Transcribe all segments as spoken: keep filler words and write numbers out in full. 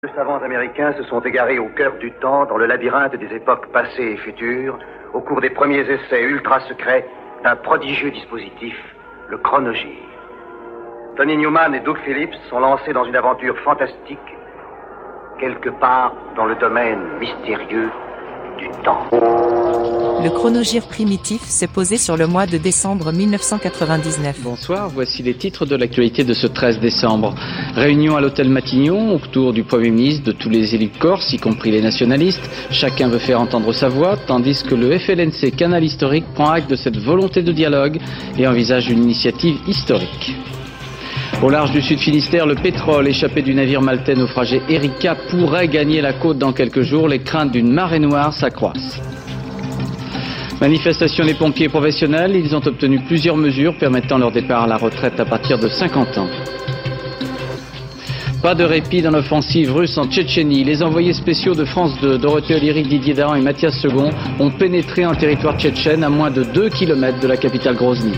Les savants américains se sont égarés au cœur du temps, dans le labyrinthe des époques passées et futures, au cours des premiers essais ultra-secrets d'un prodigieux dispositif, le chronogir. Tony Newman et Doug Phillips sont lancés dans une aventure fantastique, quelque part dans le domaine mystérieux du temps. Le chronogir primitif s'est posé sur le mois de décembre mille neuf cent quatre-vingt-dix-neuf. Bonsoir, voici les titres de l'actualité de ce treize décembre. Réunion à l'hôtel Matignon autour du Premier ministre, de tous les élus de Corse, y compris les nationalistes. Chacun veut faire entendre sa voix, tandis que le F L N C Canal Historique prend acte de cette volonté de dialogue et envisage une initiative historique. Au large du Sud Finistère, le pétrole échappé du navire maltais naufragé Erika pourrait gagner la côte dans quelques jours. Les craintes d'une marée noire s'accroissent. Manifestation des pompiers professionnels, ils ont obtenu plusieurs mesures permettant leur départ à la retraite à partir de cinquante ans. Pas de répit dans l'offensive russe en Tchétchénie. Les envoyés spéciaux de France deux, Dorothée Olyric, Didier Dahan et Mathias Second, ont pénétré en territoire tchétchène à moins de deux kilomètres de la capitale Grozny.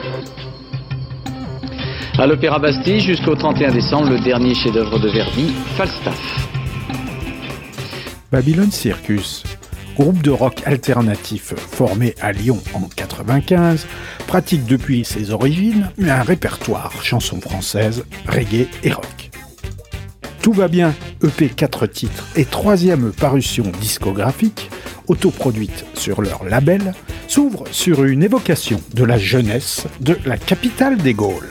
À l'Opéra Bastille, jusqu'au trente et un décembre, le dernier chef-d'œuvre de Verdi, Falstaff. Babylon Circus, groupe de rock alternatif formé à Lyon en quatre-vingt-quinze, pratique depuis ses origines un répertoire chansons françaises, reggae et rock. Tout va bien, E P quatre titres et troisième parution discographique, autoproduite sur leur label, s'ouvre sur une évocation de la jeunesse de la capitale des Gaules.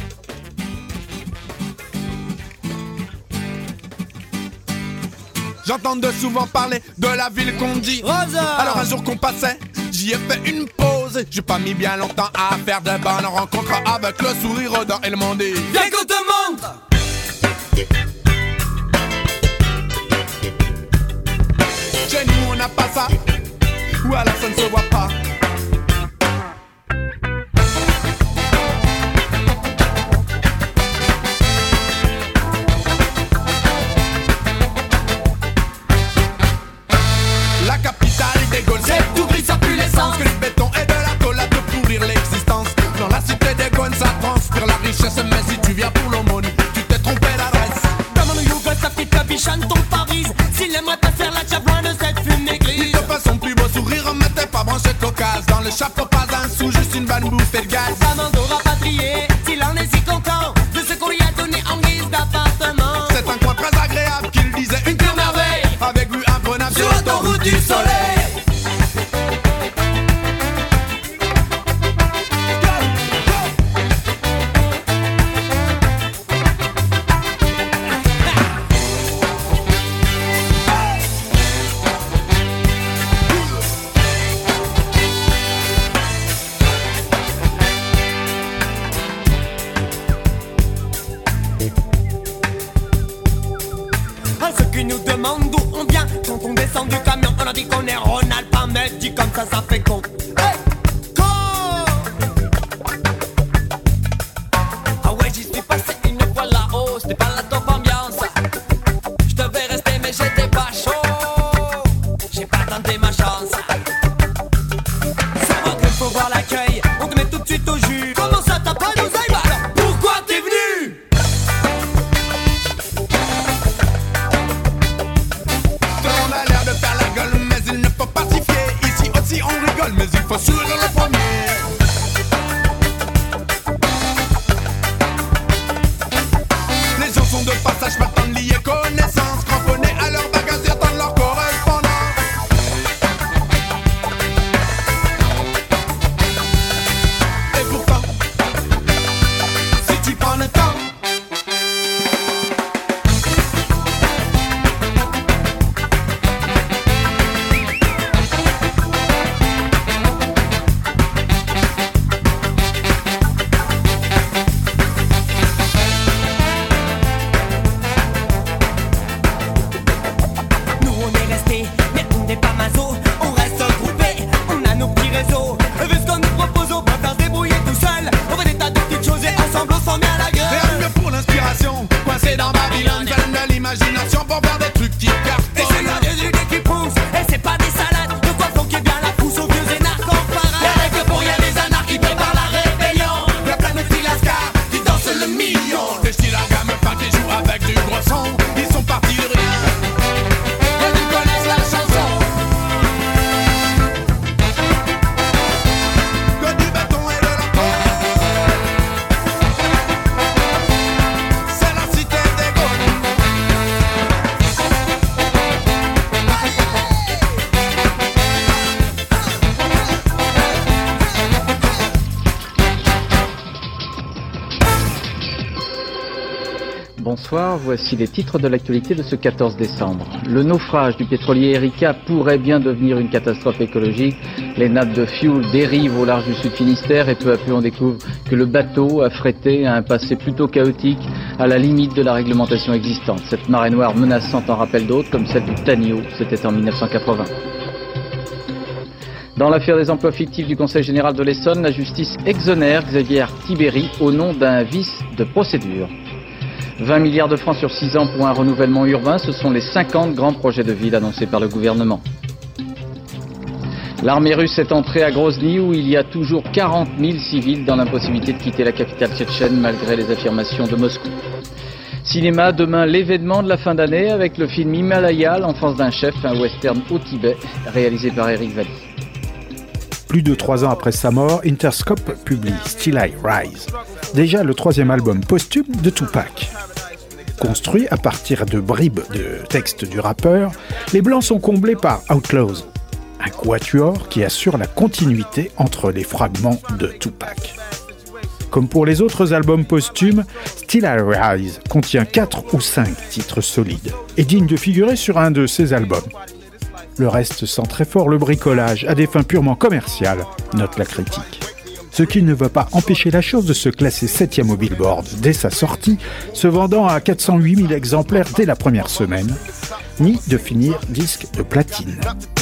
J'entends de souvent parler de la ville qu'on dit Rosa. Alors un jour qu'on passait, j'y ai fait une pause. J'ai pas mis bien longtemps à faire de bonnes rencontres avec le sourire aux et le monde dit viens qu'on te montre. Chez nous on n'a pas ça, ou alors ça ne se voit pas. C'est tout gris, ça pue l'essence. Que le béton et de la tôle à te pourrir l'existence. Dans la cité des Gaunes, ça transpire la richesse. Mais si tu viens pour l'aumône, tu t'es trompé d'adresse. Dans mon Yougo, ça fait que bichane ton Paris. S'il aimerait pas faire la chape loin de cette fumée grise. Il te fait son plus beau sourire, mais t'es pas branché cocasse. Dans le chapeau, pas un sou, juste une vanne bouffée de gaz. Amando rapatrié, s'il en est si content de ce qu'on lui a donné en guise d'appartement. C'est un coin très agréable qu'il disait une pure merveille. Avec vue imprenable sur l'autoroute du soleil. Du camion, on a dit qu'on est Ronald Palmer, dit comme ça, ça fait con. Hey, con. Ah ouais, j'y suis passé une fois là-haut, c'était pas la top ambiance. Je devais rester mais j'étais pas chaud, j'ai pas tenté ma chance. C'est vrai qu'il faut voir l'accueil, on te met tout de suite au jus. Comment ça t'as pas d'oseille? Bah alors pourquoi t'es venu? Mais il faut sourire le premier. Les gens sont de passage, maintenant de lier connaissance. Cramponnés à leur bagage et attendent leur correspondance. Et pourtant, si tu prends le temps, des style à gamme, pas qui jouent avec du gros son. Ils sont partis de bonsoir, voici les titres de l'actualité de ce quatorze décembre. Le naufrage du pétrolier Erika pourrait bien devenir une catastrophe écologique. Les nappes de fuel dérivent au large du sud Finistère et peu à peu on découvre que le bateau affrété a un passé plutôt chaotique à la limite de la réglementation existante. Cette marée noire menaçante en rappelle d'autres comme celle du Tanio, c'était en mille neuf cent quatre-vingts. Dans l'affaire des emplois fictifs du Conseil général de l'Essonne, la justice exonère Xavier Tibéri au nom d'un vice de procédure. vingt milliards de francs sur six ans pour un renouvellement urbain, ce sont les cinquante grands projets de ville annoncés par le gouvernement. L'armée russe est entrée à Grozny où il y a toujours quarante mille civils dans l'impossibilité de quitter la capitale tchétchène malgré les affirmations de Moscou. Cinéma, demain l'événement de la fin d'année avec le film Himalaya, l'enfance d'un chef, un western au Tibet, réalisé par Eric Valli. Plus de trois ans après sa mort, Interscope publie Still I Rise, déjà le troisième album posthume de Tupac. Construit à partir de bribes de textes du rappeur, les Blancs sont comblés par Outlaws, un quatuor qui assure la continuité entre les fragments de Tupac. Comme pour les autres albums posthumes, Still I Rise contient quatre ou cinq titres solides et dignes de figurer sur un de ces albums. Le reste sent très fort le bricolage à des fins purement commerciales, note la critique. Ce qui ne va pas empêcher la chose de se classer septième au Billboard dès sa sortie, se vendant à quatre cent huit mille exemplaires dès la première semaine, ni de finir disque de platine.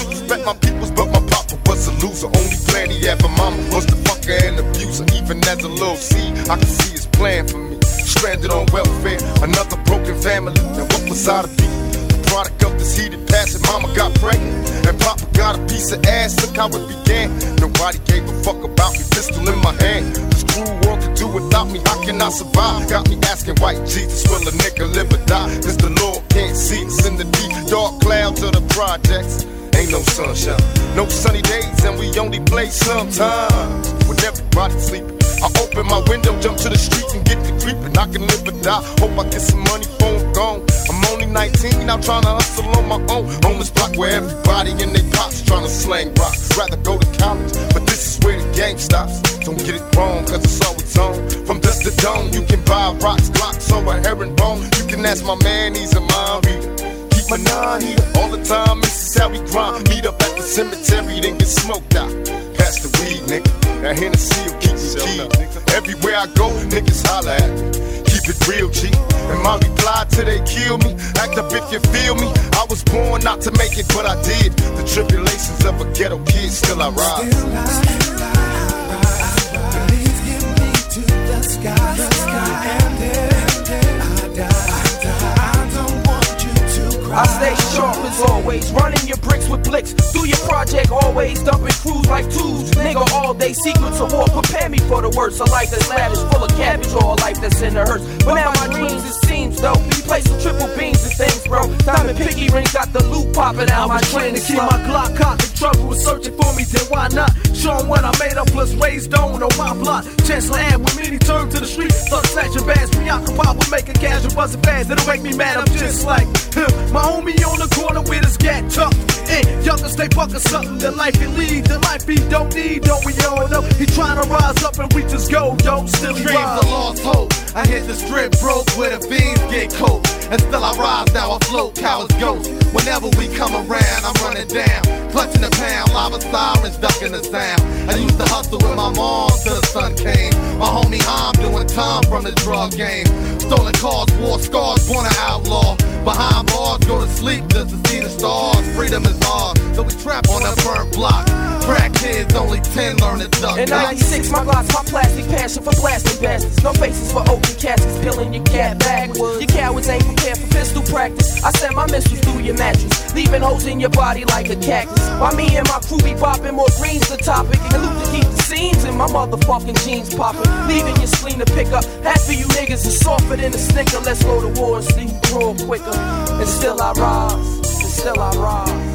Product of this heated passion, mama got pregnant and papa got a piece of ass, look how it began. Nobody gave a fuck about me, pistol in my hand. This cruel world could do without me, how can I survive? Got me asking white Jesus, will a nigga live or die? Cause the Lord can't see us in the deep dark clouds of the projects. Ain't no sunshine, no sunny days, and we only play sometimes when everybody's sleeping. I open my window, jump to the streets and get to creeping. I can live or die, hope I get some money, phone gone. I'm only nineteen, I'm trying to hustle on my own. Homeless block where everybody in their pops trying to slang rocks. Rather go to college, but this is where the game stops. Don't get it wrong, cause it's always on. From dust to dawn, you can buy rocks, glocks, or a herringbone. You can ask my man, he's a mind reader. Keep my nine heater all the time, this is how we grind. Meet up at the cemetery, then get smoked out. Pass the weed, nigga. That Hennessy will keep me key. Everywhere I go, niggas holla at me. Keep it real, G. And my reply till they kill me. Act up if you feel me. I was born not to make it, but I did. The tribulations of a ghetto kid, still I rise. Still I, still I rise. Please get me to the sky, the sky, and then, then I die. I don't want you to cry. I stay sharp as always, running your bricks with blicks. Through your project always, dumping crews like twos. Nigga all day, secrets of war, prepare me for the worst. A life that's lavish, full of cabbage, or a life that's in the hearse. But now my dreams, it seems though, we play some triple beams and things, bro. Diamond piggy rings got the loot popping out. I was trying to keep my Glock cocked. The trouble was searching for me, then why not? Show 'em what I made up, plus raised on on my block. Chancellor Ave with many turn to the street. Start snatching bags, preoccupied with making cash and busting fast. It'll make me mad, I'm just like him. My homie on the corner with his gat tucked in. Youngers stay bucking something that life can lead. The life he don't need, don't we all know? He trying to rise up and reach his goal, yo. Still he Dreams rise. of lost hope. I hit the strip broke where the beans get cold. And still I rise, now I float, cowards ghost. Whenever we come around, I'm running down. Clutching the pound, lava sirens ducking the sound. I used to hustle with my mom till the sun came. My homie Ham doing time from the drug game. Stolen cars, war scars, born an outlaw. Behind bars, go to sleep just to see the stars. Freedom is ours, so we trap on a burnt block. Crack kids, only ten learn to duck. In ninety-six, my glass, my plastic passion for blasting bastards. No faces for open caskets, peeling your cat backwards. Your cowards ain't prepared for pistol practice. I send my missiles through your mattress, leaving holes in your body like a cactus. While me and my crew be bopping, more greens the topic. And loot to keep the scenes and my motherfucking jeans popping. Leaving your spleen to pick up. Half of you niggas is softer than a snicker. Let's go to war and see who grow quicker. And still I rise, and still I rise.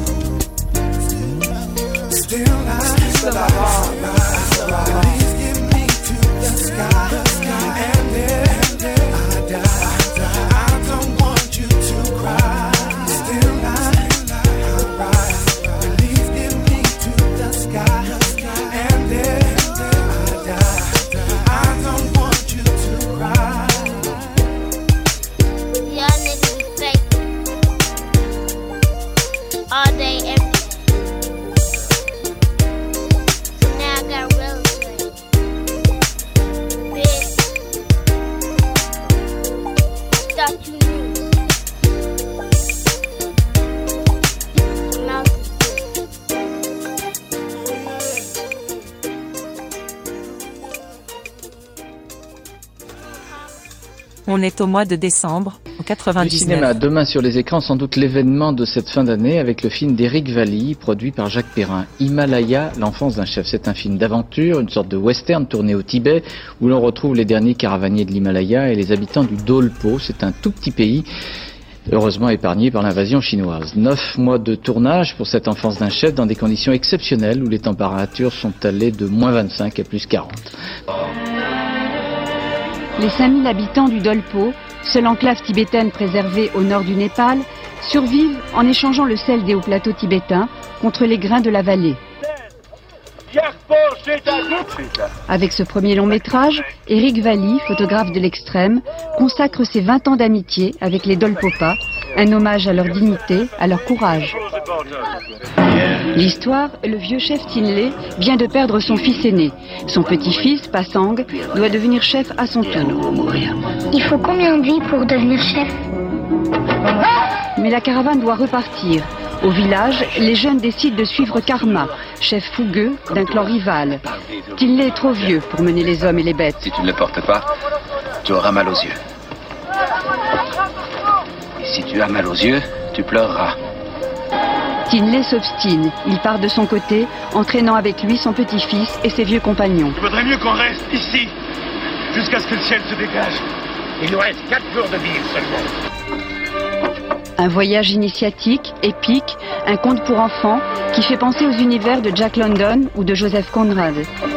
Still I, Still I rise, still I rise. Please get me to the sky, the sky, and then, then I die. I don't want you to cry. Still I, still I rise. Please get me to the sky, the sky, and then, then I die. I don't want you to cry. On est au mois de décembre, en quatre-vingt-dix-neuf. Du cinéma, demain sur les écrans, sans doute l'événement de cette fin d'année avec le film d'Éric Valli, produit par Jacques Perrin. Himalaya, l'enfance d'un chef. C'est un film d'aventure, une sorte de western tourné au Tibet, où l'on retrouve les derniers caravaniers de l'Himalaya et les habitants du Dolpo. C'est un tout petit pays, heureusement épargné par l'invasion chinoise. Neuf mois de tournage pour cette enfance d'un chef dans des conditions exceptionnelles où les températures sont allées de moins vingt-cinq à plus quarante. Les cinq mille habitants du Dolpo, seule enclave tibétaine préservée au nord du Népal, survivent en échangeant le sel des hauts plateaux tibétains contre les grains de la vallée. Avec ce premier long métrage, Éric Valli, photographe de l'extrême, consacre ses vingt ans d'amitié avec les Dolpopas, un hommage à leur dignité, à leur courage. L'histoire, le vieux chef Tinley vient de perdre son fils aîné. Son petit-fils, Pasang, doit devenir chef à son tour. Il faut combien de vies pour devenir chef? Mais la caravane doit repartir. Au village, les jeunes décident de suivre Karma, chef fougueux d'un clan rival. Tinley est trop vieux pour mener les hommes et les bêtes. Si tu ne le portes pas, tu auras mal aux yeux. Et si tu as mal aux yeux, tu pleureras. Tinley s'obstine. Il part de son côté, entraînant avec lui son petit-fils et ses vieux compagnons. Il vaudrait mieux qu'on reste ici, jusqu'à ce que le ciel se dégage. Il nous reste quatre jours de vie seulement. Un voyage initiatique, épique, un conte pour enfants qui fait penser aux univers de Jack London ou de Joseph Conrad.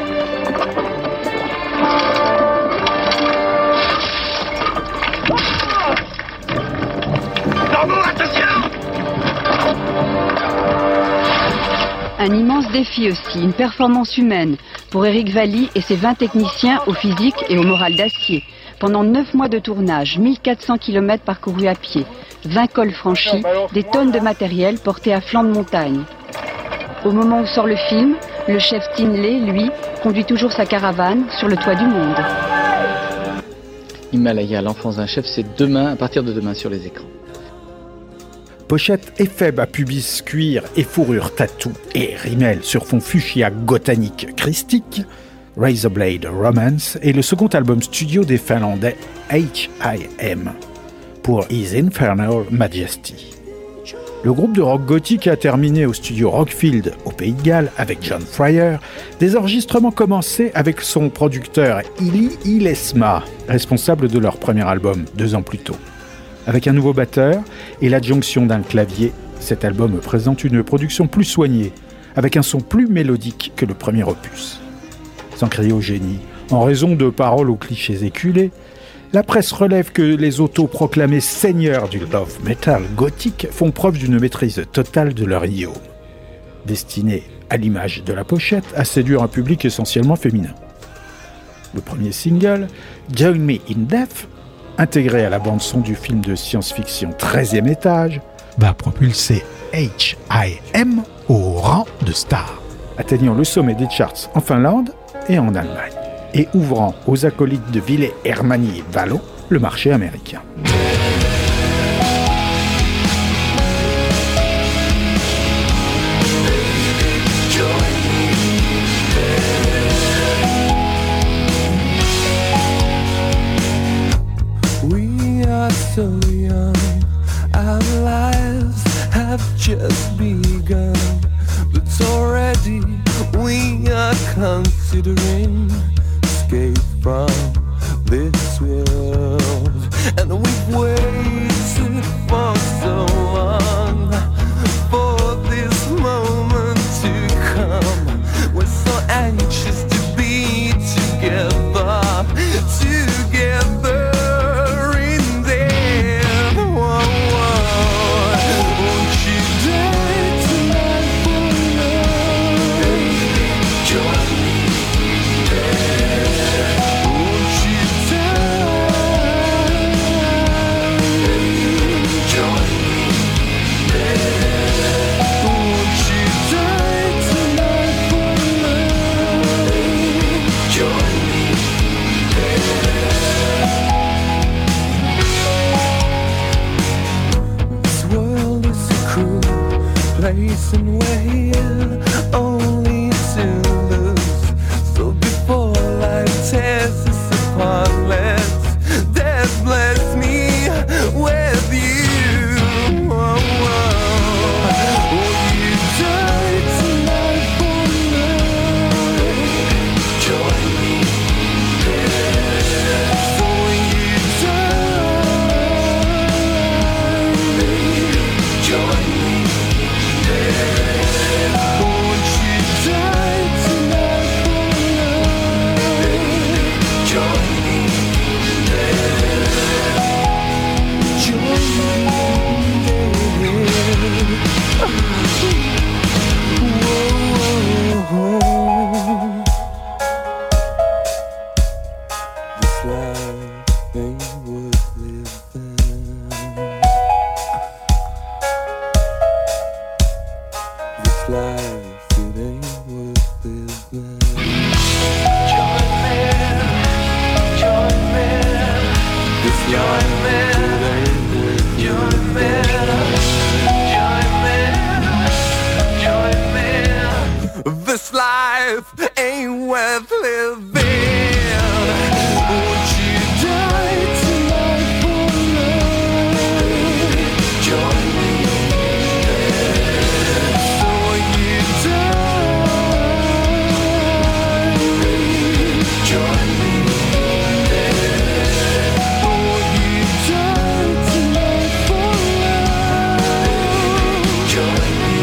Un immense défi aussi, une performance humaine pour Éric Valli et ses vingt techniciens au physique et au moral d'acier. Pendant neuf mois de tournage, mille quatre cents kilomètres parcourus à pied, vingt cols franchis, des tonnes de matériel porté à flanc de montagne. Au moment où sort le film, le chef Tinley, lui, conduit toujours sa caravane sur le toit du monde. Himalaya, l'enfance d'un chef, c'est demain, à partir de demain sur les écrans. Pochette éphèbe à pubis cuir et fourrure tatou et rimel sur fond fuchsia botanique christique, Razorblade Romance est le second album studio des Finlandais H I M pour His Infernal Majesty. Le groupe de rock gothique a terminé au studio Rockfield au Pays de Galles avec John Fryer, des enregistrements commencés avec son producteur Ili Ilesma, responsable de leur premier album deux ans plus tôt. Avec un nouveau batteur et l'adjonction d'un clavier, cet album présente une production plus soignée, avec un son plus mélodique que le premier opus. Sans crier au génie, en raison de paroles aux clichés éculés, la presse relève que les autoproclamés seigneurs du love metal gothique font preuve d'une maîtrise totale de leur idiome, destiné, à l'image de la pochette, à séduire un public essentiellement féminin. Le premier single, Join Me in Death, intégré à la bande-son du film de science-fiction treizième étage, va propulser H I M au rang de star, atteignant le sommet des charts en Finlande et en Allemagne, et ouvrant aux acolytes de Ville Hermanni et Valo le marché américain. We are so young, our lives have just begun, but already we are considering escape from this world, and we've waited for so long for this moment to come. We're so anxious to be together, together. Place and wait only to lose. So before life tears us apart, let's dance, let's life, it ain't worth it now. Join me, join me, This join life, me, it ain't worth join me, join me, join me. This life ain't worth living. Won't you die tonight for love? Join me, So you die. join me, Won't you die tonight for love? join me,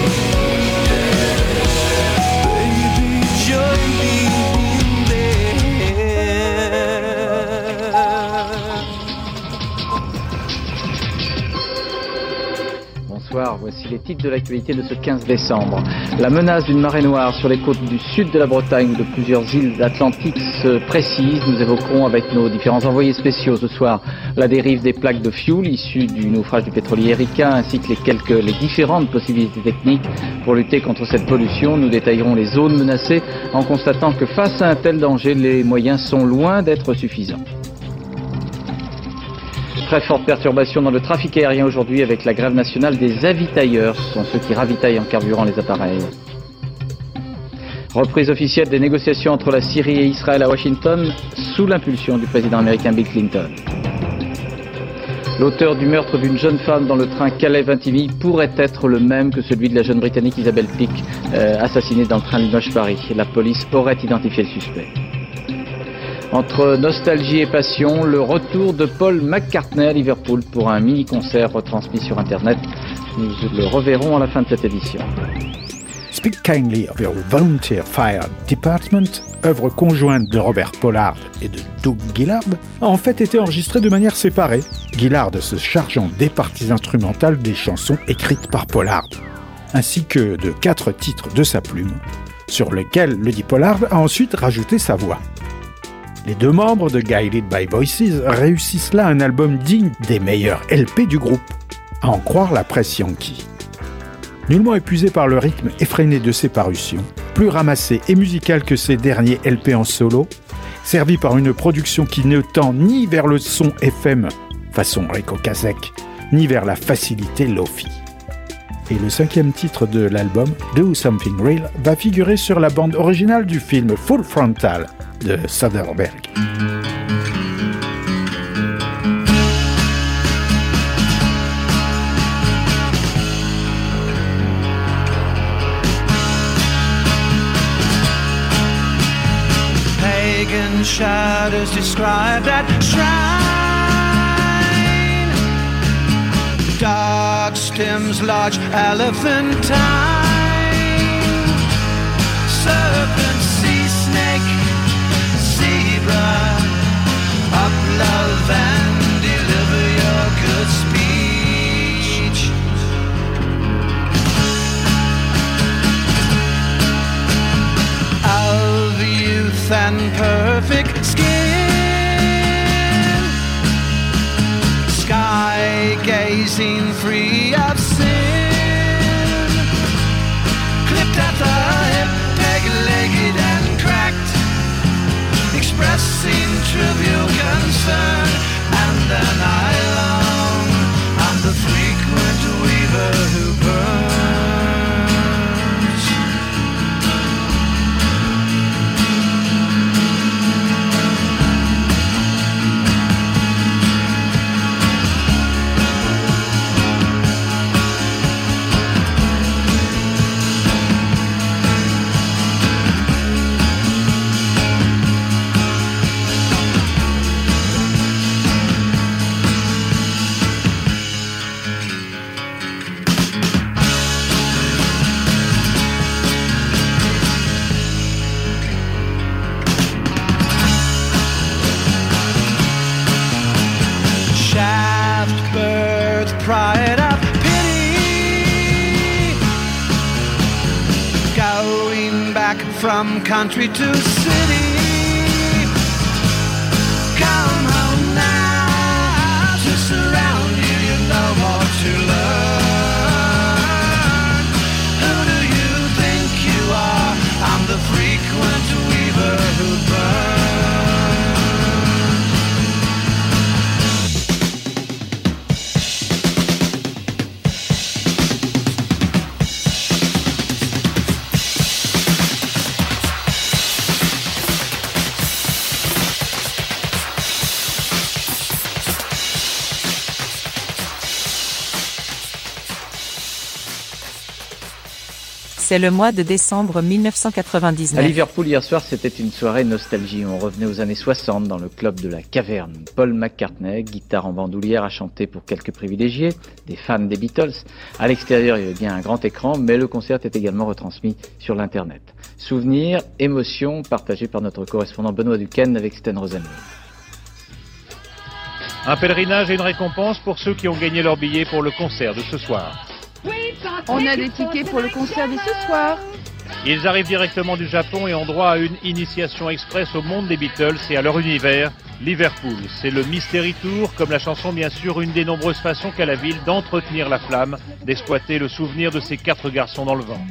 Baby, join me in there. Bonsoir, voici les titres de l'actualité de ce quinze décembre. La menace d'une marée noire sur les côtes du sud de la Bretagne, de plusieurs îles atlantiques se précise. Nous évoquerons avec nos différents envoyés spéciaux ce soir la dérive des plaques de fioul issues du naufrage du pétrolier Erika, ainsi que les quelques les différentes possibilités techniques pour lutter contre cette pollution. Nous détaillerons les zones menacées en constatant que face à un tel danger, les moyens sont loin d'être suffisants. Très forte perturbation dans le trafic aérien aujourd'hui avec la grève nationale des avitailleurs. Ce sont ceux qui ravitaillent en carburant les appareils. Reprise officielle des négociations entre la Syrie et Israël à Washington sous l'impulsion du président américain Bill Clinton. L'auteur du meurtre d'une jeune femme dans le train Calais-Vintimille pourrait être le même que celui de la jeune Britannique Isabelle Pick, euh, assassinée dans le train Limoges-Paris. La police aurait identifié le suspect. Entre nostalgie et passion, le retour de Paul McCartney à Liverpool pour un mini-concert retransmis sur Internet. Nous le reverrons à la fin de cette édition. Speak Kindly of Your Volunteer Fire Department, œuvre conjointe de Robert Pollard et de Doug Gillard, a en fait été enregistrée de manière séparée, Gillard se chargeant des parties instrumentales des chansons écrites par Pollard, ainsi que de quatre titres de sa plume, sur lesquels Lady Pollard a ensuite rajouté sa voix. Les deux membres de Guided by Voices réussissent là un album digne des meilleurs L P du groupe, à en croire la presse yankee. Nullement épuisé par le rythme effréné de ses parutions, plus ramassé et musical que ses derniers L P en solo, servi par une production qui ne tend ni vers le son F M, façon Rico Kazek, ni vers la facilité Lofi. Et le cinquième titre de l'album, Do Something Real, va figurer sur la bande originale du film Full Frontal de Soderbergh. pagan shadows describe that shrine. Dark stems, large elephantine, serpent, sea snake, zebra, up love and deliver your good speech. Of youth and perfect skin, sky gazing free of sin, clipped at the hip, peg-legged and cracked, expressing trivial concern, and then I long, I'm the frequent weaver who burns. Pride of pity, going back from country to city. Come home now, to surround you, you know more to learn. Who do you think C'est le mois de décembre mille neuf cent quatre-vingt-dix-neuf. À Liverpool, hier soir, c'était une soirée nostalgie. On revenait aux années soixante dans le club de la Caverne. Paul McCartney, guitare en bandoulière, a chanté pour quelques privilégiés, des fans des Beatles. À l'extérieur, il y avait bien un grand écran, mais le concert est également retransmis sur l'Internet. Souvenirs, émotions, partagés par notre correspondant Benoît Duquesne avec Sten Rosenberg. Un pèlerinage et une récompense pour ceux qui ont gagné leur billet pour le concert de ce soir. On a des tickets pour le concert de ce soir. Ils arrivent directement du Japon et ont droit à une initiation express au monde des Beatles et à leur univers, Liverpool. C'est le Mystery Tour, comme la chanson bien sûr, une des nombreuses façons qu'a la ville d'entretenir la flamme, d'exploiter le souvenir de ces quatre garçons dans le vent.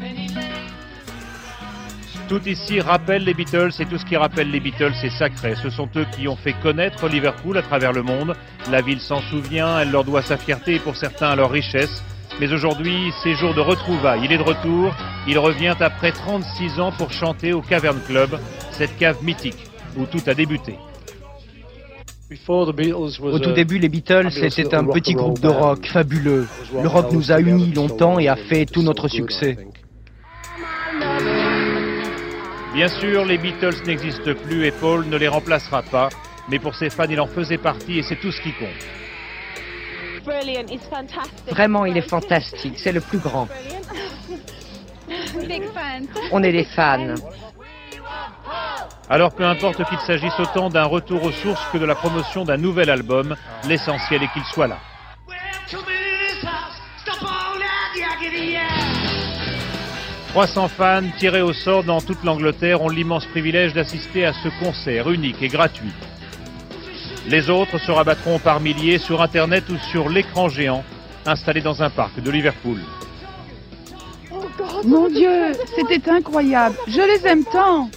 Tout ici rappelle les Beatles et tout ce qui rappelle les Beatles est sacré. Ce sont eux qui ont fait connaître Liverpool à travers le monde. La ville s'en souvient, elle leur doit sa fierté et pour certains leur richesse. Mais aujourd'hui, c'est jour de retrouvailles. Il est de retour. Il revient après trente-six ans pour chanter au Cavern Club, cette cave mythique où tout a débuté. Au tout début, les Beatles étaient un petit groupe de rock fabuleux. Le rock nous a unis longtemps et a fait tout notre succès. Bien sûr, les Beatles n'existent plus et Paul ne les remplacera pas. Mais pour ses fans, il en faisait partie et c'est tout ce qui compte. Vraiment, il est fantastique. C'est le plus grand. On est des fans. Alors peu importe qu'il s'agisse autant d'un retour aux sources que de la promotion d'un nouvel album, l'essentiel est qu'il soit là. trois cents fans tirés au sort dans toute l'Angleterre ont l'immense privilège d'assister à ce concert unique et gratuit. Les autres se rabattront par milliers sur Internet ou sur l'écran géant installé dans un parc de Liverpool. Mon Dieu, c'était incroyable. Je les aime tant.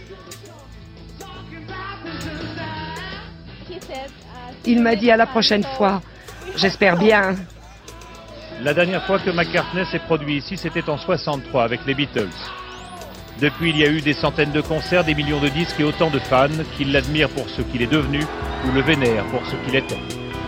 Il m'a dit à la prochaine fois. J'espère bien. La dernière fois que McCartney s'est produit ici, c'était en soixante-trois avec les Beatles. Depuis, il y a eu des centaines de concerts, des millions de disques et autant de fans qui l'admirent pour ce qu'il est devenu ou le vénèrent pour ce qu'il était.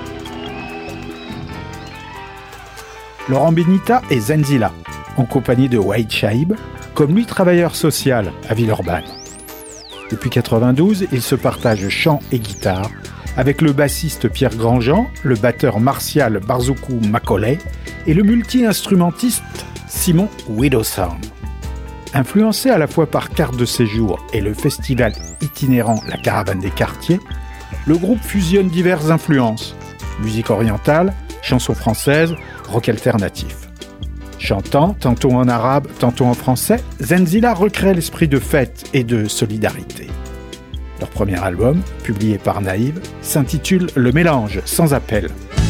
Laurent Benita et Zenzila, en compagnie de Wade Shaib, comme lui travailleur social à Villeurbanne. Depuis quatre-vingt-douze, il se partage chant et guitare avec le bassiste Pierre Grandjean, le batteur Martial Barzoukou Macaulay et le multi-instrumentiste Simon Widowsound. Influencé à la fois par Carte de séjour et le festival itinérant La Caravane des Quartiers, le groupe fusionne diverses influences, musique orientale, chansons françaises, rock alternatif. Chantant, tantôt en arabe, tantôt en français, Zenzila recrée l'esprit de fête et de solidarité. Leur premier album, publié par Naïve, s'intitule Le Mélange sans appel.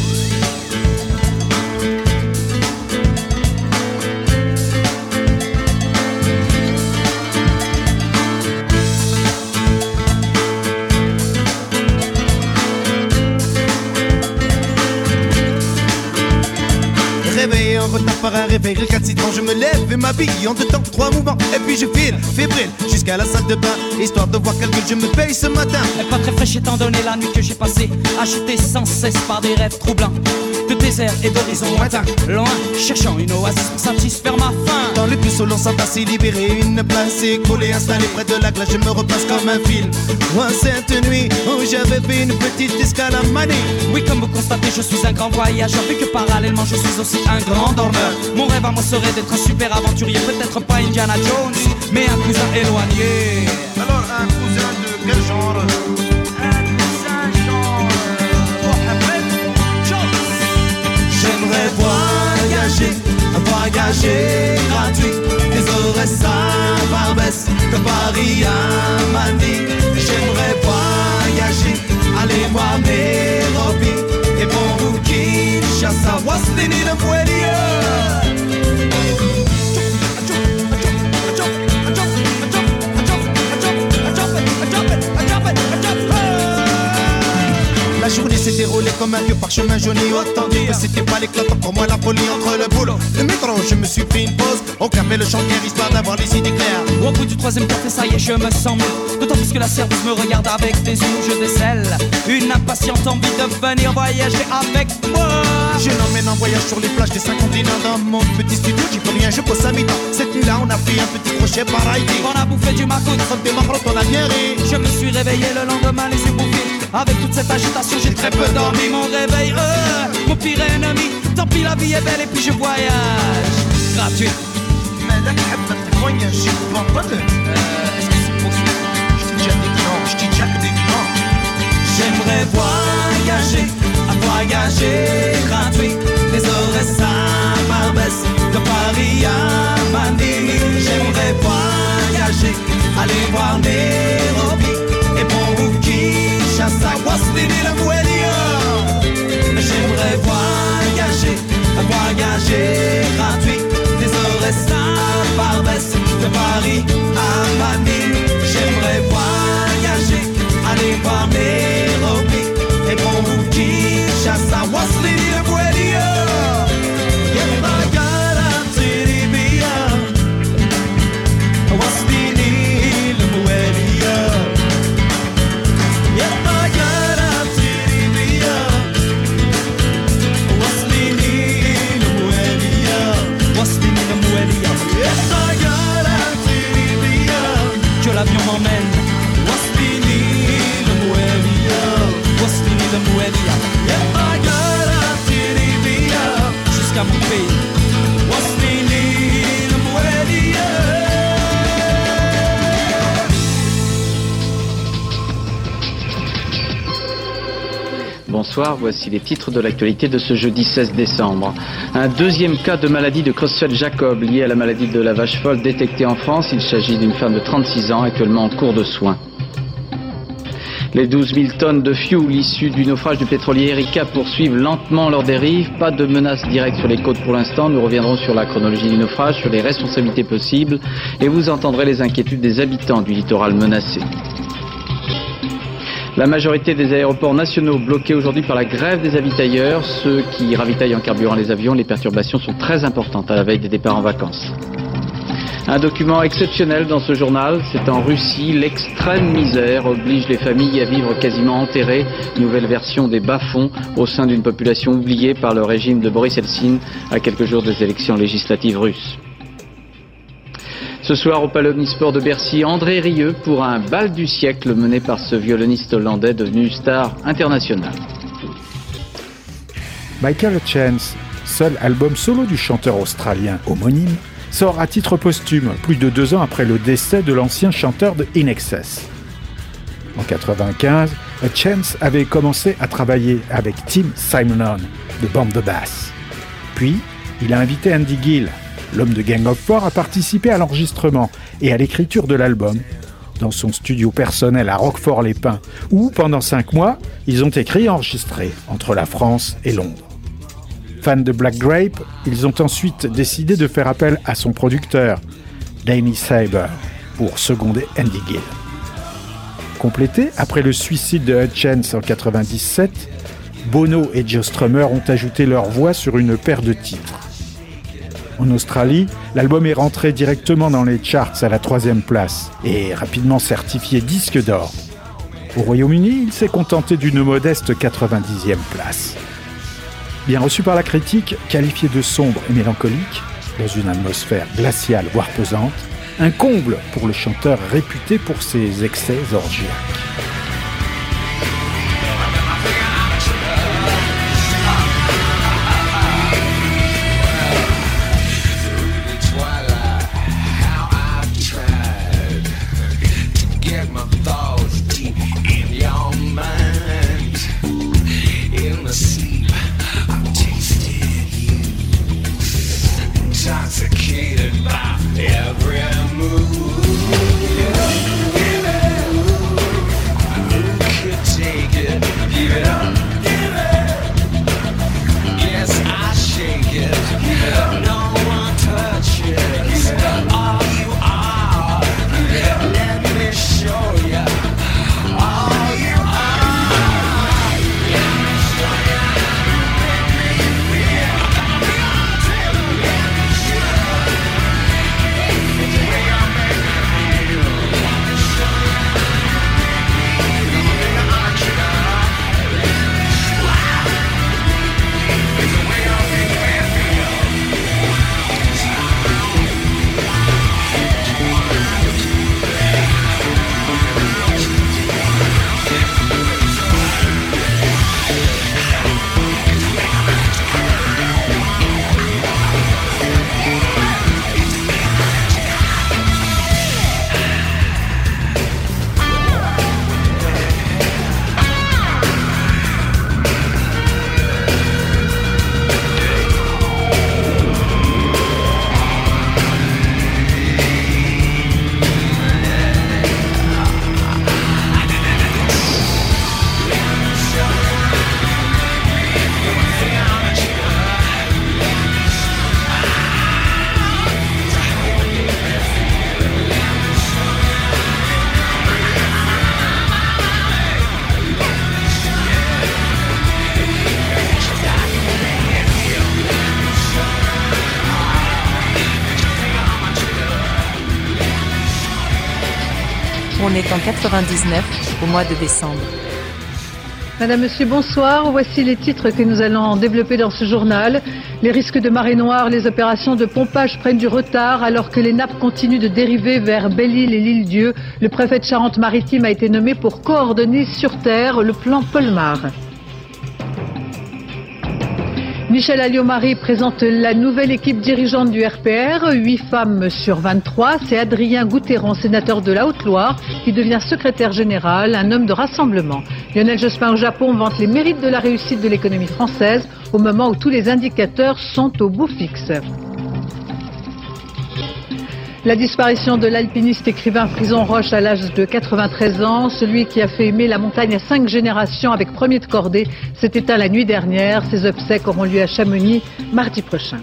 Réveillé en retard par un réveil, récalcitrant, je me lève et m'habille en deux temps, trois mouvements, et puis je file, fébrile, jusqu'à la salle de bain, histoire de voir quel que je me paye ce matin. Elle est pas très fraîche étant donné la nuit que j'ai passée, agitée sans cesse par des rêves troublants, de désert et d'horizons lointains, loin, cherchant une oasis pour satisfaire ma faim. Dans le puceau, l'on s'entasse et libérer une place et collée, installée près de la glace, je me repasse comme un film. Moi, cette nuit où j'avais fait une petite escale à Manille. Oui, comme vous constatez, je suis un grand voyageur, vu que parallèlement je suis aussi un grand dormeur. Mon rêve à moi serait d'être un super aventurier, peut-être pas Indiana Jones, mais un cousin éloigné. Alors un cousin de quel genre? Un cousin genre Mohamed Jones. J'aimerais voyager, voyager gratuit, des Aurès à Barbès, de Paris à Manille. J'aimerais voyager, aller voir Nairobi, et pour vous Kinshasa, what's the need of La journée s'est déroulée comme un vieux parc parchemin jauni autant dire que c'était pas l'éclatant pour moi la folie entre le boulot le métro. Je me suis pris une pause au café le chantier histoire d'avoir les idées claires. Au bout du troisième café, ça y est, je me sens mieux. D'autant plus que la serveuse me regarde avec des yeux où je décèle une impatiente envie de venir voyager avec moi. Je l'emmène en voyage sur les plages des cinq continents. Dans mon petit studio, j'y peux rien, je pose à mi-temps. Cette nuit-là, on a pris un petit crochet par Haïti. On a bouffé du macoute, des marrottes, on a bien ri. Je me suis réveillé le lendemain, les yeux bouffés. Avec toute cette agitation, j'ai très peu dormi. Mon réveil, euh, mon pire ennemi. Tant pis, la vie est belle et puis je voyage gratuit. Mais voyage, je comprends pas de... Euh, est-ce que c'est possible? Je t'ai déjà dit non, je t'ai déjà dit non. J'aimerais voyager, à voyager gratuit. Les horaires à Barbès, de Paris à Manille. J'aimerais voyager, aller voir Nairobi et pour Kinshasa, Waswini le Mouelia. J'aimerais voyager, à voyager gratuit. Les horaires à Barbès, de Paris à Manille. J'aimerais voyager, aller voir Nairobi et pour Kinshasa, Waswini le Mouelia. Que l'avion m'emmène. Waswini le Mouelia, Waswini le Mouelia. Jusqu'à mon pays. Waswini le Mouelia. Bonsoir, voici les titres de l'actualité de ce jeudi seize décembre. Un deuxième cas de maladie de Creutzfeldt-Jakob lié à la maladie de la vache folle détectée en France. Il s'agit d'une femme de trente-six ans actuellement en cours de soins. Les douze mille tonnes de fuel issues du naufrage du pétrolier Erika poursuivent lentement leur dérive. Pas de menace directe sur les côtes pour l'instant. Nous reviendrons sur la chronologie du naufrage, sur les responsabilités possibles et vous entendrez les inquiétudes des habitants du littoral menacé. La majorité des aéroports nationaux bloqués aujourd'hui par la grève des avitailleurs, ceux qui ravitaillent en carburant les avions, les perturbations sont très importantes à la veille des départs en vacances. Un document exceptionnel dans ce journal, c'est en Russie, l'extrême misère oblige les familles à vivre quasiment enterrées, nouvelle version des bas-fonds au sein d'une population oubliée par le régime de Boris Eltsine à quelques jours des élections législatives russes. Ce soir au Palais Omnisport de Bercy, André Rieu pour un bal du siècle mené par ce violoniste hollandais devenu star internationale. Michael Hutchence, seul album solo du chanteur australien homonyme, sort à titre posthume, plus de deux ans après le décès de l'ancien chanteur de In Excess. En quatre-vingt-quinze, Hutchence avait commencé à travailler avec Tim Simonon de bande de basse. Puis, il a invité Andy Gill, l'homme de Gang of Four, à participer à l'enregistrement et à l'écriture de l'album dans son studio personnel à Roquefort-les-Pins, où, pendant cinq mois, ils ont écrit et enregistré entre la France et Londres. Fans de Black Grape, ils ont ensuite décidé de faire appel à son producteur, Danny Saber, pour seconder Andy Gill. Complété après le suicide de Hutchence en quatre-vingt-dix-sept, Bono et Joe Strummer ont ajouté leur voix sur une paire de titres. En Australie, l'album est rentré directement dans les charts à la troisième place et est rapidement certifié disque d'or. Au Royaume-Uni, il s'est contenté d'une modeste quatre-vingt-dixième place. Bien reçu par la critique, qualifié de sombre et mélancolique, dans une atmosphère glaciale voire pesante, un comble pour le chanteur réputé pour ses excès orgiaques. On est en quatre-vingt-dix-neuf, au mois de décembre. Madame, Monsieur, bonsoir. Voici les titres que nous allons développer dans ce journal. Les risques de marée noire, les opérations de pompage prennent du retard alors que les nappes continuent de dériver vers Belle-Île et l'île-Dieu. Le préfet de Charente-Maritime a été nommé pour coordonner sur terre le plan Polmar. Michel Alliot-Marie présente la nouvelle équipe dirigeante du R P R, huit femmes sur vingt-trois. C'est Adrien Goutéron, sénateur de la Haute-Loire, qui devient secrétaire général, un homme de rassemblement. Lionel Jospin au Japon vante les mérites de la réussite de l'économie française au moment où tous les indicateurs sont au bout fixe. La disparition de l'alpiniste écrivain Frison Roche à l'âge de quatre-vingt-treize ans, celui qui a fait aimer la montagne à cinq générations avec premier de cordée, s'est éteint la nuit dernière. Ses obsèques auront lieu à Chamonix mardi prochain.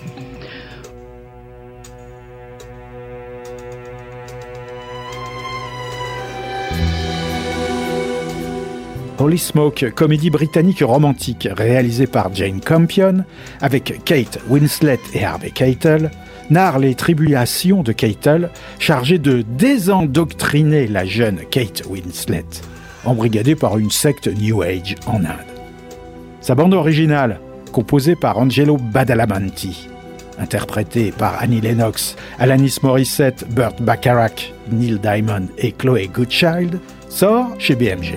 Holy Smoke, comédie britannique romantique réalisée par Jane Campion avec Kate Winslet et Harvey Keitel, narre les tribulations de Keitel, chargé de désendoctriner la jeune Kate Winslet, embrigadée par une secte New Age en Inde. Sa bande originale, composée par Angelo Badalamenti, interprétée par Annie Lennox, Alanis Morissette, Burt Bacharach, Neil Diamond et Chloé Goodchild, sort chez B M G.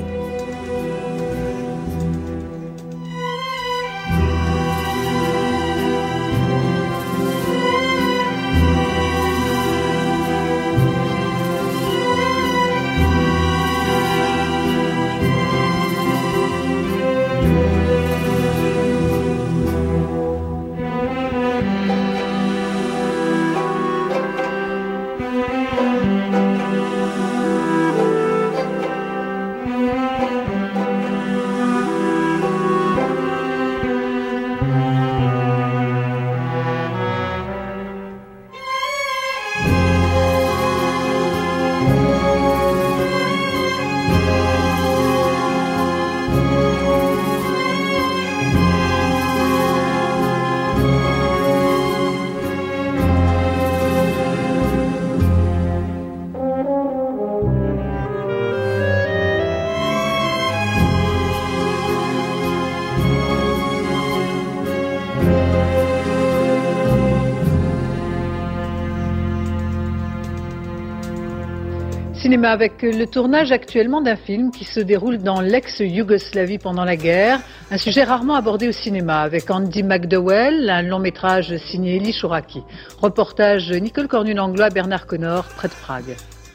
Cinéma avec le tournage actuellement d'un film qui se déroule dans l'ex-Yougoslavie pendant la guerre, un sujet rarement abordé au cinéma avec Andy McDowell, un long métrage signé Elie Chouraki. Reportage Nicole Cornu-Langlois, Bernard Connor, près de Prague.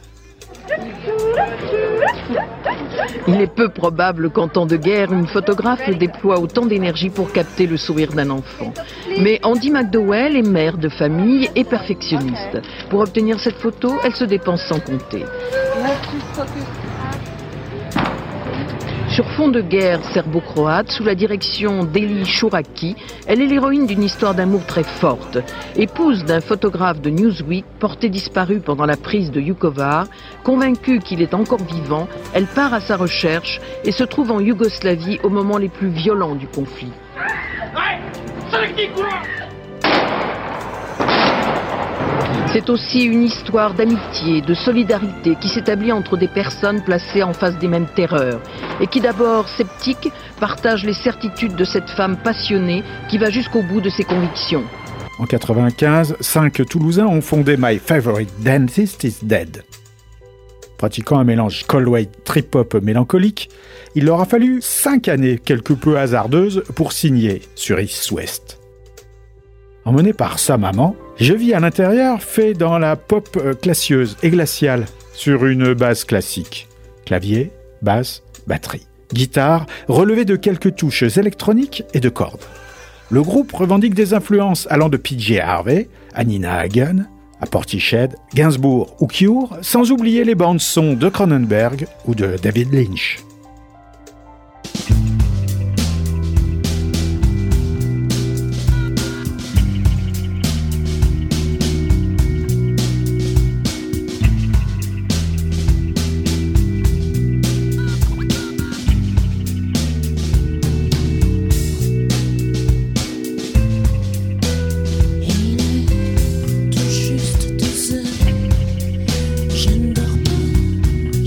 Il est peu probable qu'en temps de guerre, une photographe déploie autant d'énergie pour capter le sourire d'un enfant. Mais Andy McDowell est mère de famille et perfectionniste. Pour obtenir cette photo, elle se dépense sans compter. Sur fond de guerre serbo-croate, sous la direction d'Elie Chouraki, elle est l'héroïne d'une histoire d'amour très forte. Épouse d'un photographe de Newsweek, porté disparu pendant la prise de Vukovar, convaincue qu'il est encore vivant, elle part à sa recherche et se trouve en Yougoslavie au moment les plus violents du conflit. C'est aussi une histoire d'amitié, de solidarité qui s'établit entre des personnes placées en face des mêmes terreurs et qui, d'abord sceptiques, partagent les certitudes de cette femme passionnée qui va jusqu'au bout de ses convictions. En quatre-vingt-quinze, cinq Toulousains ont fondé My Favorite Dentist is Dead. Pratiquant un mélange Coldway trip-hop mélancolique, il leur a fallu cinq années quelque peu hasardeuses pour signer sur East West. Emmené par sa maman, Je vis à l'intérieur fait dans la pop classieuse et glaciale sur une base classique. Clavier, basse, batterie, guitare, relevé de quelques touches électroniques et de cordes. Le groupe revendique des influences allant de P J Harvey à Nina Hagen, à Portishead, Gainsbourg ou Cure, sans oublier les bandes-sons de Cronenberg ou de David Lynch. Je ne dors pas,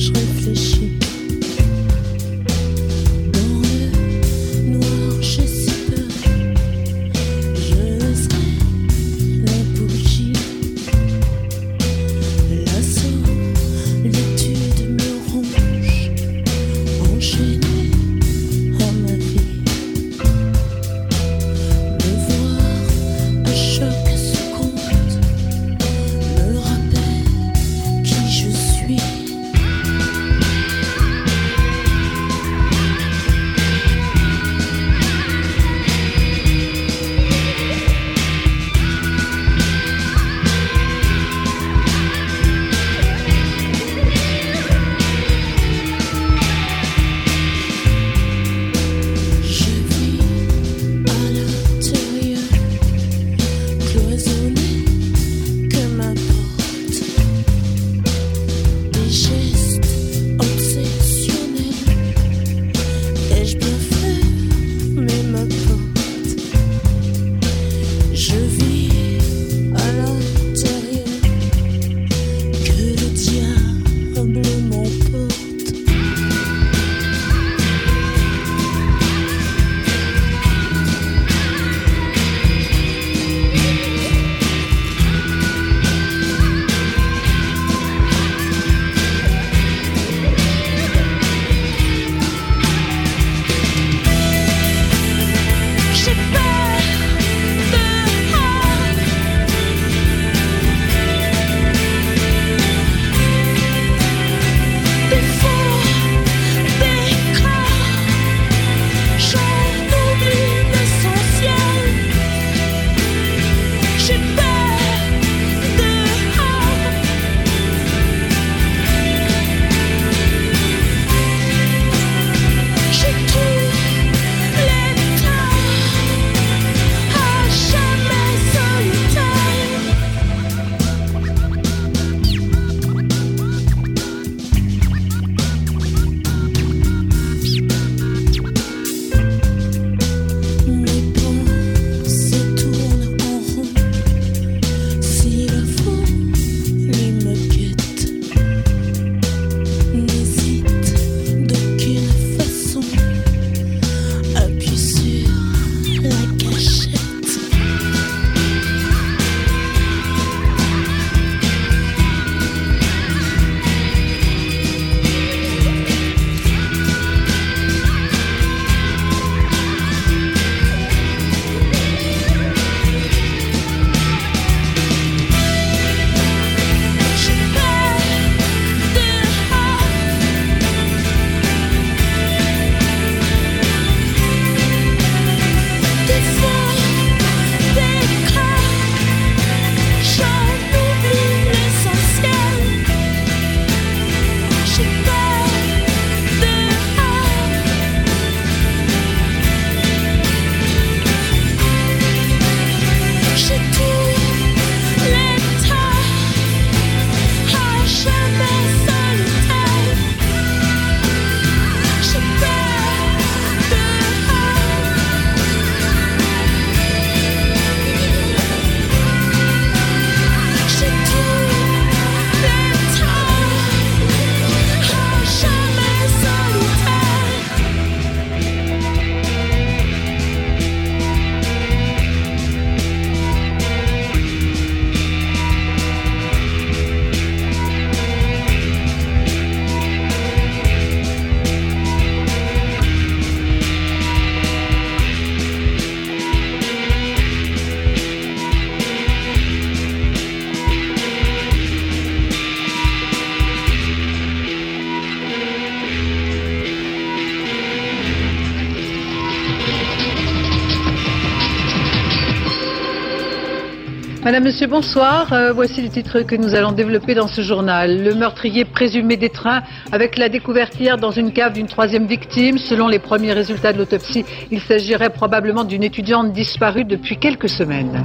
Madame, Monsieur, bonsoir. Euh, voici les titres que nous allons développer dans ce journal. Le meurtrier présumé d'Étreint, avec la découverte hier dans une cave d'une troisième victime. Selon les premiers résultats de l'autopsie, il s'agirait probablement d'une étudiante disparue depuis quelques semaines.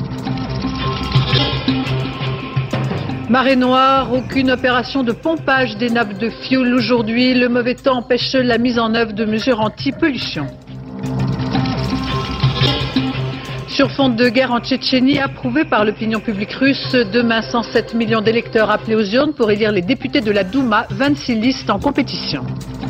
Marée noire, aucune opération de pompage des nappes de fioul aujourd'hui. Le mauvais temps empêche la mise en œuvre de mesures anti-pollution. Sur fond de guerre en Tchétchénie, approuvé par l'opinion publique russe, demain cent sept millions d'électeurs appelés aux urnes pour élire les députés de la Douma, vingt-six listes en compétition.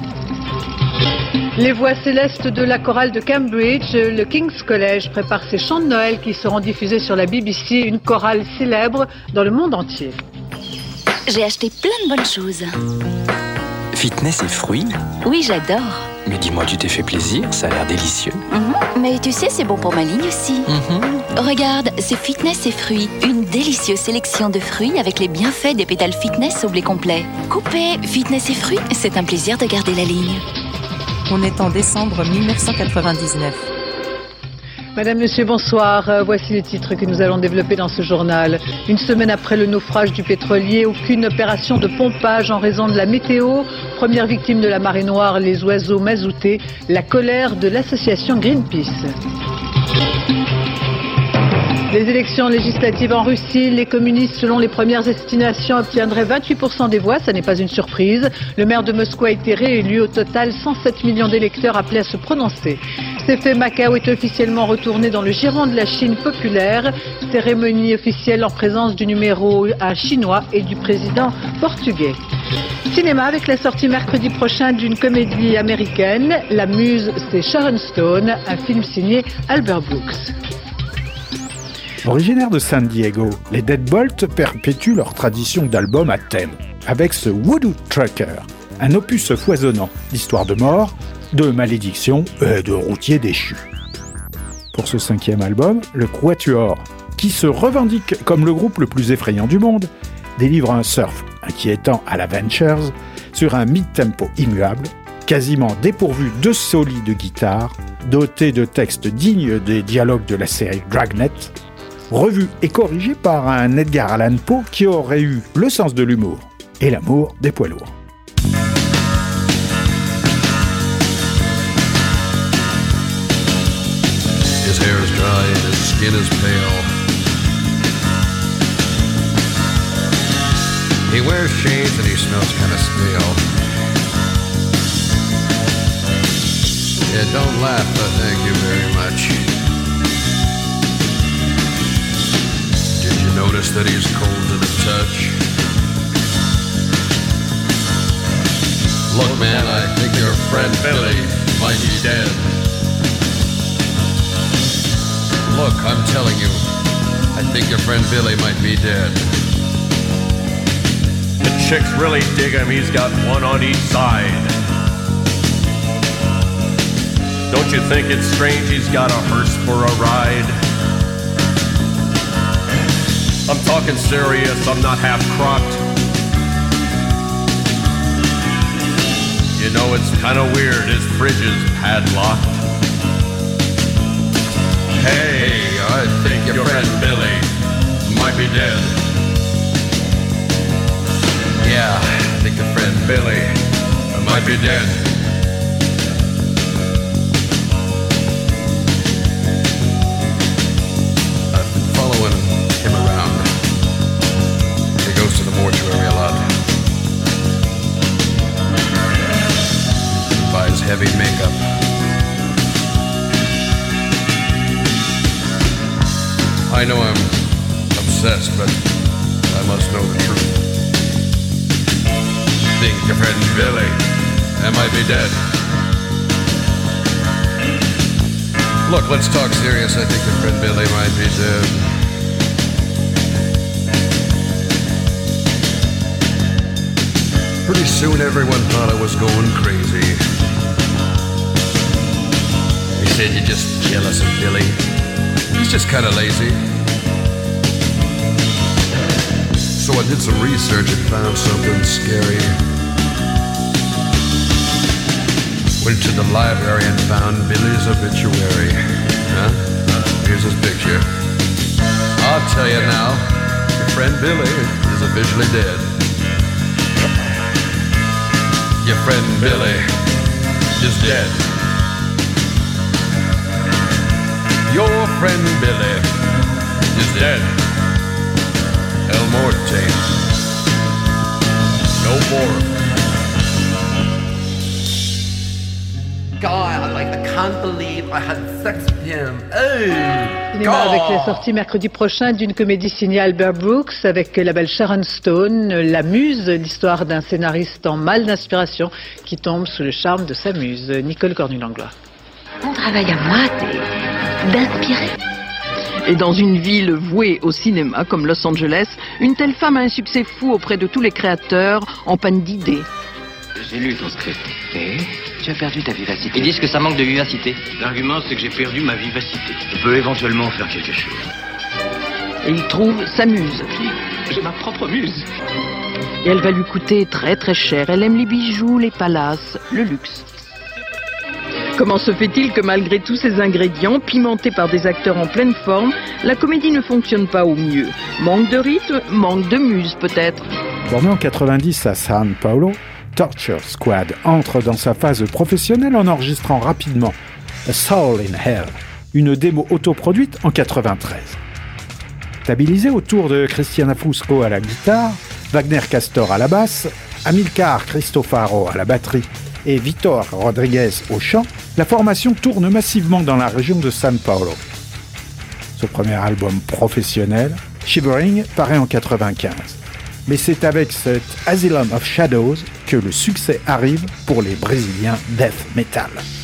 Les voix célestes de la chorale de Cambridge, le King's College prépare ses chants de Noël qui seront diffusés sur la B B C, une chorale célèbre dans le monde entier. J'ai acheté plein de bonnes choses. Fitness et fruits? Oui, j'adore. Mais dis-moi, tu t'es fait plaisir, ça a l'air délicieux. Mm-hmm. Mais tu sais, c'est bon pour ma ligne aussi. Mm-hmm. Regarde, c'est Fitness et fruits. Une délicieuse sélection de fruits avec les bienfaits des pétales Fitness au blé complet. Coupé, Fitness et fruits, c'est un plaisir de garder la ligne. On est en décembre mille neuf cent quatre-vingt-dix-neuf. Madame, Monsieur, bonsoir. Euh, voici les titres que nous allons développer dans ce journal. Une semaine après le naufrage du pétrolier, aucune opération de pompage en raison de la météo. Première victime de la marée noire, les oiseaux mazoutés. La colère de l'association Greenpeace. Les élections législatives en Russie, les communistes, selon les premières estimations, obtiendraient vingt-huit pour cent des voix. Ça n'est pas une surprise. Le maire de Moscou a été réélu. Au total, cent sept millions d'électeurs appelés à se prononcer. C'est fait, Macao est officiellement retourné dans le giron de la Chine populaire. Cérémonie officielle en présence du numéro un chinois et du président portugais. Cinéma avec la sortie mercredi prochain d'une comédie américaine. La muse, c'est Sharon Stone, un film signé Albert Brooks. Originaires de San Diego, les Deadbolts perpétuent leur tradition d'album à thème, avec ce Voodoo Trucker, un opus foisonnant d'histoires de mort, de malédictions et de routiers déchus. Pour ce cinquième album, le Quatuor, qui se revendique comme le groupe le plus effrayant du monde, délivre un surf inquiétant à la Ventures sur un mid-tempo immuable, quasiment dépourvu de solis de guitare, doté de textes dignes des dialogues de la série Dragnet, revu et corrigé par un Edgar Allan Poe qui aurait eu le sens de l'humour et l'amour des poids lourds. His hair is dry and his skin is pale. He wears shades and he smells kind of stale. Yeah, don't laugh, but thank you very much. Did you notice that he's cold to the touch? Look, man, I think your friend Billy might be dead. Look, I'm telling you, I think your friend Billy might be dead. The chicks really dig him, he's got one on each side. Don't you think it's strange he's got a hearse for a ride? I'm talking serious, I'm not half crocked. You know, it's kinda weird, his fridge is padlocked. Hey, I think your friend Billy might be dead. Yeah, I think your friend Billy might be dead. I've been following him around. He goes to the mortuary a lot. He buys heavy makeup. I know I'm obsessed, but I must know the truth. I think your friend Billy, I might be dead. Look, let's talk serious. I think your friend Billy might be dead. Pretty soon everyone thought I was going crazy. They said you're just jealous of Billy. He's just kind of lazy. So I did some research and found something scary. Went to the library and found Billy's obituary. Huh? Here's his picture. I'll tell you now, your friend Billy is officially dead. Your friend Billy is dead. Your friend Billy is dead. El Morte. No more. God, like, I can't believe I had sex with him. Oh, Cinéma avec la sortie mercredi prochain d'une comédie signée Albert Brooks avec la belle Sharon Stone, La Muse, l'histoire d'un scénariste en mal d'inspiration qui tombe sous le charme de sa muse, Nicole Cornu-Langlois. Mon travail à moi, c'est d'inspirer. Et dans une ville vouée au cinéma comme Los Angeles, une telle femme a un succès fou auprès de tous les créateurs en panne d'idées. J'ai lu ton script. Et tu as perdu ta vivacité. Ils disent que ça manque de vivacité. L'argument, c'est que j'ai perdu ma vivacité. Je peux éventuellement faire quelque chose. Et il trouve sa muse. J'ai ma propre muse. Et elle va lui coûter très très cher. Elle aime les bijoux, les palaces, le luxe. Comment se fait-il que malgré tous ces ingrédients, pimentés par des acteurs en pleine forme, la comédie ne fonctionne pas au mieux? Manque de rythme, manque de muse peut-être. Formé en quatre-vingt-dix à San Paulo, Torture Squad entre dans sa phase professionnelle en enregistrant rapidement A Soul in Hell, une démo autoproduite en quatre-vingt-treize. Stabilisé autour de Cristiana Fusco à la guitare, Wagner Castor à la basse, Amilcar Cristofaro à la batterie et Vitor Rodriguez au chant, la formation tourne massivement dans la région de San Paulo. Son premier album professionnel, Shivering, paraît en quatre-vingt-quinze. Mais c'est avec cet Asylum of Shadows que le succès arrive pour les Brésiliens death metal.